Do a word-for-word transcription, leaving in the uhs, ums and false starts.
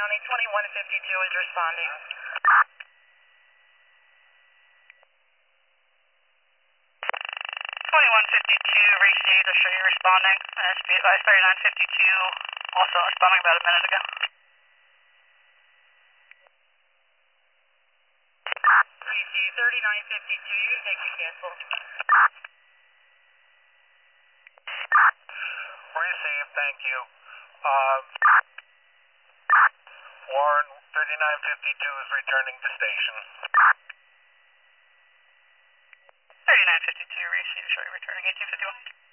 County, twenty-one fifty-two is responding. twenty-one fifty-two, received, I'll show you responding. S B advice thirty-nine fifty-two, also responding about a minute ago. Received, thirty-nine fifty-two, you can take your cancel. Received, thank you. Uh, Warren, thirty-nine fifty-two is returning to station. thirty-nine fifty-two, received, show you returning eighteen fifty-one.